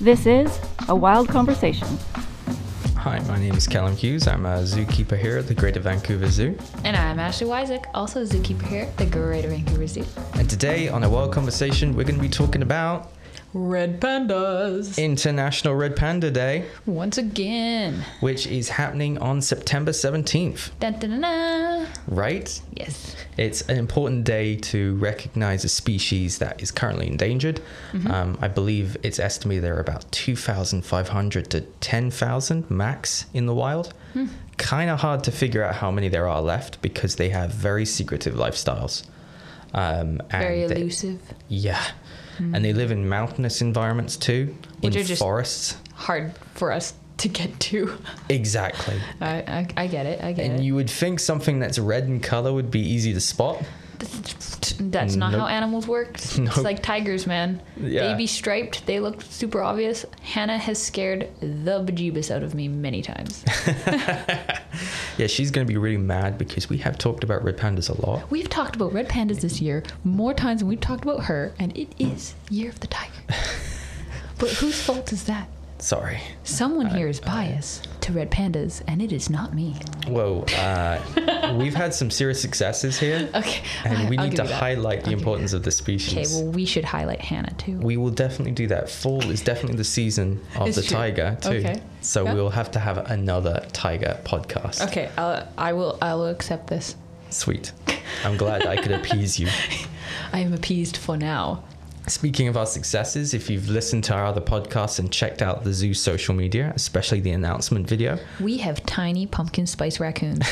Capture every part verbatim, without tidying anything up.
This is A Wild Conversation. Hi, my name is Callum Hughes. I'm a zookeeper here at the Greater Vancouver Zoo. And I'm Ashley Wyzek, also a zookeeper here at the Greater Vancouver Zoo. And today on A Wild Conversation, we're going to be talking about Red pandas. International Red Panda Day, Once again. which is happening on September seventeenth. Dun, dun, dun, dun. Right? Yes. It's an important day to recognize a species that is currently endangered. Mm-hmm. Um, I believe it's estimated there are about two thousand five hundred to ten thousand max in the wild. Hmm. Kind of hard to figure out how many there are left because they have very secretive lifestyles. Um, Very and they- elusive. yeah. And they live in mountainous environments too, Which in are just- forests. Hard for us to get to. Exactly. I, I, I get it. I get And it. you would think something that's red in color would be easy to spot. That's not Nope. how animals work. It's Nope. like tigers, man. Yeah. They be striped. They look super obvious. Hannah has scared the bejeebus out of me many times. Yeah, she's going to be really mad because we have talked about red pandas a lot. We've talked about red pandas this year more times than we've talked about her, and it is Year of the Tiger. But whose fault is that? Sorry. Someone I- here is biased to red pandas, and it is not me. Whoa, uh, we've had some serious successes here, Okay. and we I'll need give to you that. highlight the I'll give you importance that. of the species. Okay, well, we should highlight Hannah too. We will definitely do that. Fall is definitely the season of It's the true. tiger too. Okay. So Yeah. we'll have to have another tiger podcast. Okay, I'll, I will. I will accept this. Sweet. I'm glad I could appease you. I am appeased for now. Speaking of our successes, if you've listened to our other podcasts and checked out the zoo social media, especially the announcement video, We have tiny pumpkin spice raccoons.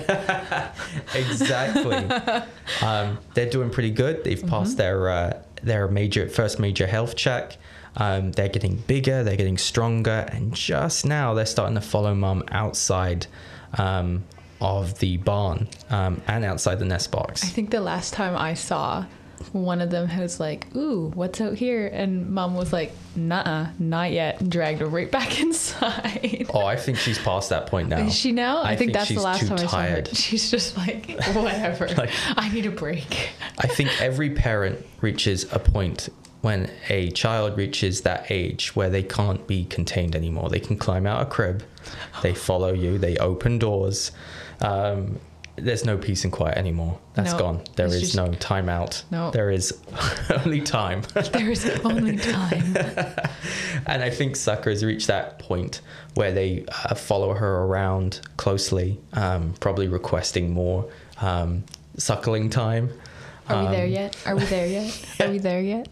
exactly, um, they're doing pretty good. They've passed their uh, their major first major health check. Um, they're getting bigger, they're getting stronger, and just now they're starting to follow mum outside um, of the barn um, and outside the nest box. I think the last time I saw one of them was like, ooh, what's out here? And mom was like, nuh-uh, not yet, and dragged her right back inside. Oh, I think she's past that point now. Is she now? I, I think, think that's she's the last too time I saw her. tired. She's just like, whatever. Like- I need a break. I think every parent reaches a point when a child reaches that age where they can't be contained anymore. They can climb out a crib, they follow you, they open doors. Um, there's no peace and quiet anymore. That's No, gone. There it's is just- no time out. No. There is only time. There is only time. And I think Sucker has reached that point where they uh, follow her around closely, um, probably requesting more um, suckling time. Are we there Um, yet? Are we there yet? Are we there yet?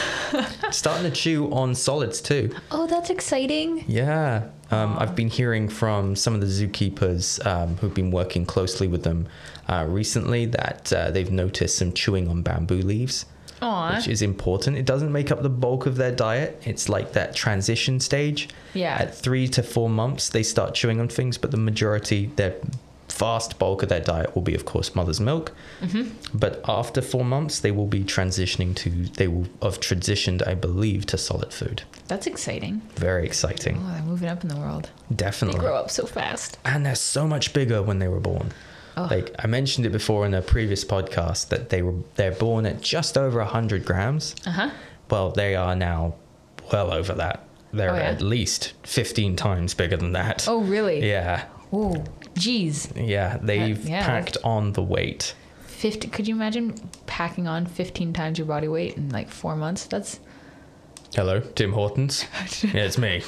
Starting to chew on solids too. Oh, that's exciting. Yeah. Um, I've been hearing from some of the zookeepers um, who've been working closely with them uh, recently that uh, they've noticed some chewing on bamboo leaves, Aw. which is important. It doesn't make up the bulk of their diet. It's like that transition stage. Yeah. At three to four months, they start chewing on things, but the majority, their vast bulk of their diet will be, of course, mother's milk. Mm-hmm. But after four months, they will be transitioning to, they will have transitioned, I believe, to solid food. That's exciting. Very exciting. Oh, they're moving up in the world. They Definitely. grow up so fast. And they're so much bigger when they were born. Oh. Like I mentioned it before in a previous podcast that they were they're born at just over one hundred grams. Uh-huh. Well, they are now well over that. They're Oh, yeah? at least fifteen times bigger than that. Oh, really? Yeah. Oh, geez. Yeah, they've yeah. packed on the weight. fifty Could you imagine packing on fifteen times your body weight in like four months? That's Hello, Tim Hortons. Yeah, it's me.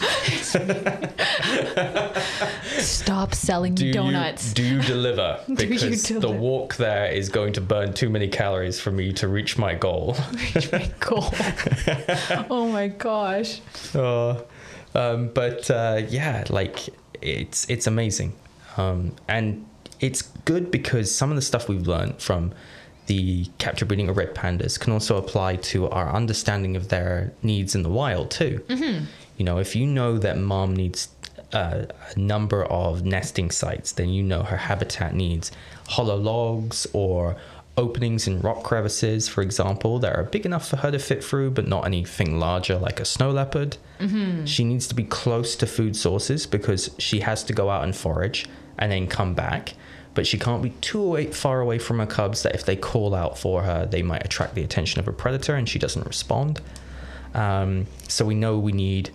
stop selling Do donuts. you do you deliver? you Because the deliver? walk there is going to burn too many calories for me to reach my goal. Reach my goal. Oh my gosh. Oh, um, but uh, yeah, like it's it's amazing, um, and it's good because some of the stuff we've learned from the capture breeding of red pandas can also apply to our understanding of their needs in the wild too. Mm-hmm. You know, if you know that mom needs uh, a number of nesting sites, then you know her habitat needs hollow logs or openings in rock crevices, for example, that are big enough for her to fit through, but not anything larger like a snow leopard. Mm-hmm. She needs to be close to food sources because she has to go out and forage and then come back. But she can't be too away, far away from her cubs that if they call out for her, they might attract the attention of a predator and she doesn't respond. Um, so we know we need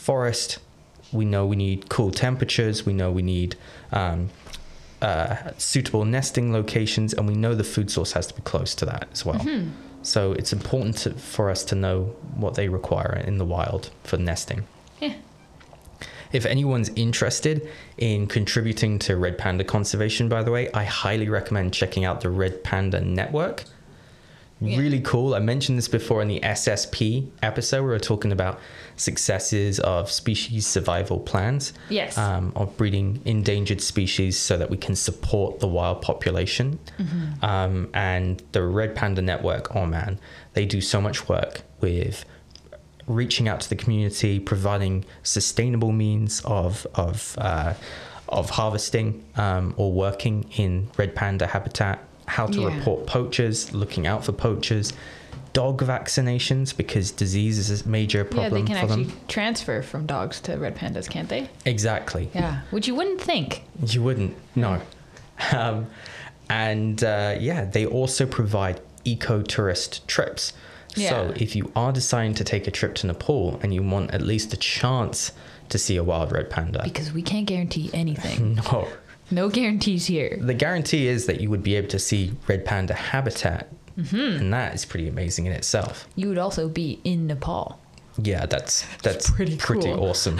forest. We know we need cool temperatures. We know we need um, uh, suitable nesting locations, and we know the food source has to be close to that as well. Mm-hmm. So it's important to, for us to know what they require in the wild for nesting. Yeah. If anyone's interested in contributing to red panda conservation, by the way, I highly recommend checking out the Red Panda Network. Yeah. Really cool. I mentioned this before in the S S P episode. We were talking about successes of species survival plans. Yes. Um, of breeding endangered species so that we can support the wild population. Mm-hmm. Um, and the Red Panda Network, oh man, they do so much work with reaching out to the community, providing sustainable means of of uh, of harvesting um, or working in red panda habitat, how to Yeah. report poachers, looking out for poachers, dog vaccinations because disease is a major Yeah, they problem can for actually them. transfer from dogs to red pandas, can't they? Exactly. Yeah, which you wouldn't think. You wouldn't, no. Um, and uh, yeah, they also provide eco-tourist trips. Yeah. So if you are deciding to take a trip to Nepal and you want at least a chance to see a wild red panda, Because we can't guarantee anything. no. No guarantees here. The guarantee is that you would be able to see red panda habitat, mm-hmm. and that is pretty amazing in itself. You would also be in Nepal. Yeah, that's that's pretty pretty, cool. awesome.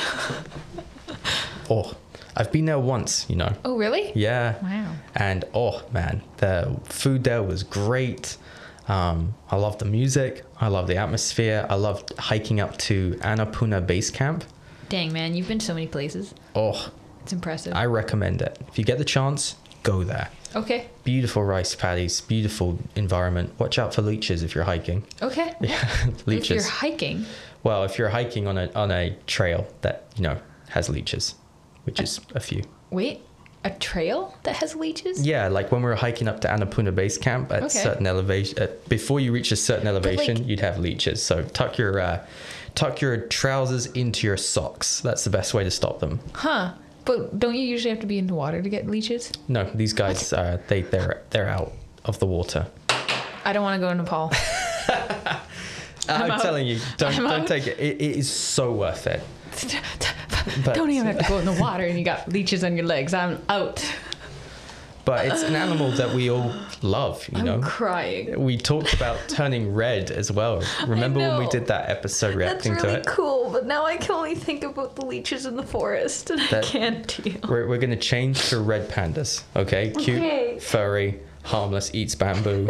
Oh, I've been there once, you know. Oh, really? Yeah. Wow. And oh man, the food there was great. Um, I love the music. I love the atmosphere. I loved hiking up to Annapurna Base Camp. Dang, man, you've been so many places. Oh, It's impressive. I recommend it. If you get the chance, go there. Okay. Beautiful rice paddies, beautiful environment. Watch out for leeches if you're hiking. Okay. Yeah, If leeches. you're hiking. Well, if you're hiking on a on a trail that, you know, has leeches, which is a few. Wait, a trail that has leeches? Yeah, like when we were hiking up to Annapurna Base Camp at Okay. certain elevation, uh, before you reach a certain elevation, like- you'd have leeches. So tuck your uh, tuck your trousers into your socks. That's the best way to stop them. Huh. But don't you usually have to be in the water to get leeches? No, these guys, uh, they they're they're out of the water. I don't want to go to Nepal. I'm, out. telling you, don't I'm don't out. take it. it. It is so worth it. But- Don't even have to go in the water and you got leeches on your legs. I'm out. But it's an animal that we all love, you I'm know. crying. We talked about turning red as well. Remember when we know. did that episode reacting to it? cool, but now I can only think about the leeches in the forest and That- I can't deal. We're, we're going to change to red pandas, okay? Cute, Okay. furry, harmless, eats bamboo.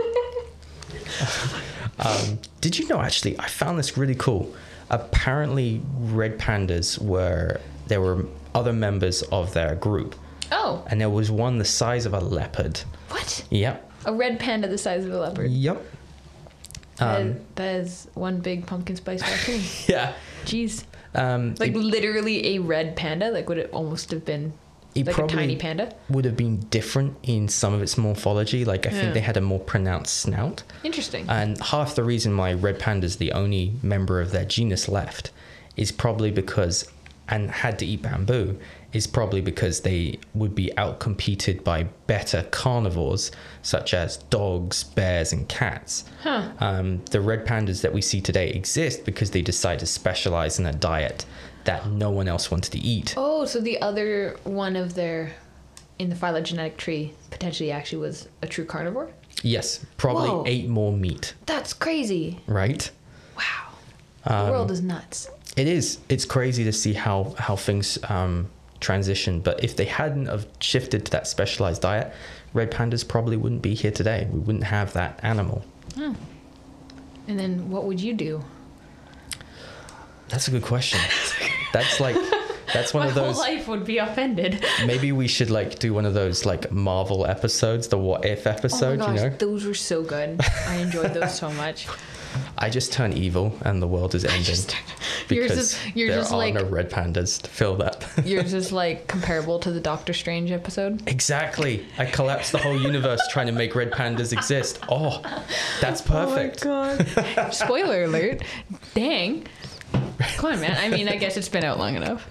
um, did you know, actually, I found this really cool. Apparently, red pandas were, there were other members of their group. Oh, And there was one the size of a leopard. what? Yep. A red panda the size of a leopard. Yep. That Um, is- that is one big pumpkin spice raccoon. yeah. Jeez. Um, Like it, literally a red panda? Like would it almost have been it like a probably tiny panda? would have been different in some of its morphology. Like, I Yeah. think they had a more pronounced snout. Interesting. And half the reason why red panda is the only member of their genus left is probably because, and had to eat bamboo, is probably because they would be outcompeted by better carnivores such as dogs, bears, and cats. Huh. Um, the red pandas that we see today exist because they decided to specialize in a diet that no one else wanted to eat. Oh, so the other one of their in the phylogenetic tree potentially actually was a true carnivore? Yes, probably Whoa. ate more meat, That's crazy. right? Wow. Um, the world is nuts. It is. It's crazy to see how how things um, transition. But if they hadn't have shifted to that specialized diet, red pandas probably wouldn't be here today. We wouldn't have that animal. Hmm. And then what would you do? That's a good question. That's like that's one My of those. whole life would be upended. Maybe we should like do one of those like Marvel episodes, the What If episode. oh my gosh, You know, those were so good. I enjoyed those so much. I just turn evil and the world is ending just- Yours because is- you're there just are like- no red pandas to fill that. Yours is like comparable to the Doctor Strange episode. Exactly. I collapsed the whole universe trying to make red pandas exist. Oh, that's perfect. Oh my god. Spoiler alert. Dang. Come on, man. I mean, I guess it's been out long enough.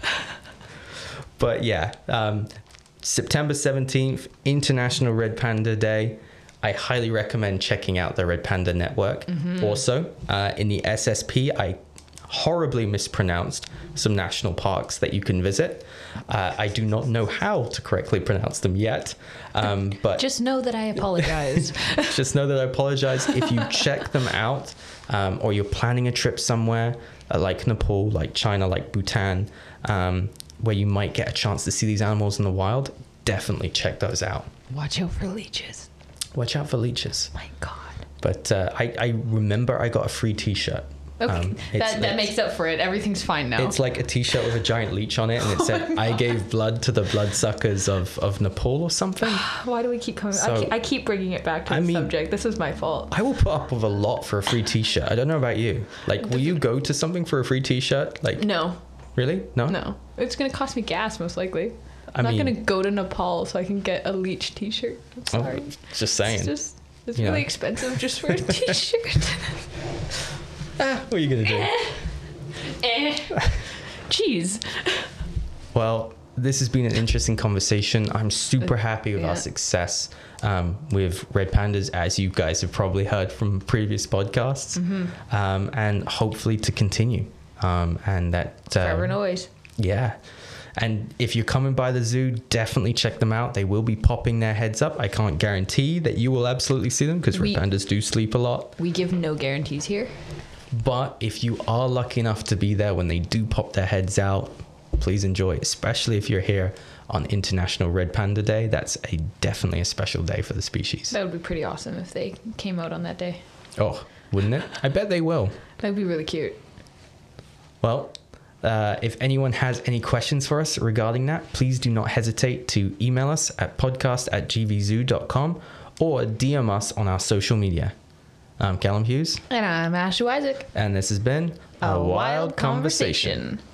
But yeah, um, September seventeenth, International Red Panda Day. I highly recommend checking out the Red Panda Network. Mm-hmm. Also, uh, in the S S P, I horribly mispronounced some national parks that you can visit. Uh, I do not know how to correctly pronounce them yet, um, but Just know that I apologize. just know that I apologize. If you check them out, um, or you're planning a trip somewhere uh, like Nepal, like China, like Bhutan, um, where you might get a chance to see these animals in the wild, definitely check those out. Watch out for leeches. Watch out for leeches. My God. But uh, I, I remember I got a free t-shirt. Okay, Um, it's- that, that makes up for it. Everything's fine now. It's like a t-shirt with a giant leech on it, and it said, I gave blood to the bloodsuckers of, of Nepal or something. Why do we keep coming? So- I, keep, I keep bringing it back to I the mean- subject. This is my fault. I will put up with a lot for a free t-shirt. I don't know about you. Like, will you go to something for a free t-shirt? Like, No, really? No? no. It's going to cost me gas, most likely. I I'm not mean- going to go to Nepal so I can get a leech t-shirt. I'm Oh, sorry. just saying. It's just, it's You really know. expensive just for a t-shirt. Ah, what are you going to do? eh. Jeez. Well, this has been an interesting conversation. I'm super happy with Yeah. our success um, with Red Pandas, as you guys have probably heard from previous podcasts, Mm-hmm. um, and hopefully to continue. Um, and that, uh, Forever and always. yeah. And if you're coming by the zoo, definitely check them out. They will be popping their heads up. I can't guarantee that you will absolutely see them because We- red pandas do sleep a lot. We give no guarantees here. But if you are lucky enough to be there when they do pop their heads out, please enjoy, especially if you're here on International Red Panda Day. That's a definitely a special day for the species. That would be pretty awesome if they came out on that day. Oh, wouldn't it? I bet they will. That would be really cute. Well, uh, if anyone has any questions for us regarding that, please do not hesitate to email us at podcast at g v zoo dot com or D M us on our social media. I'm Callum Hughes, And I'm Ashley Isaac. and this has been A Wild Conversation.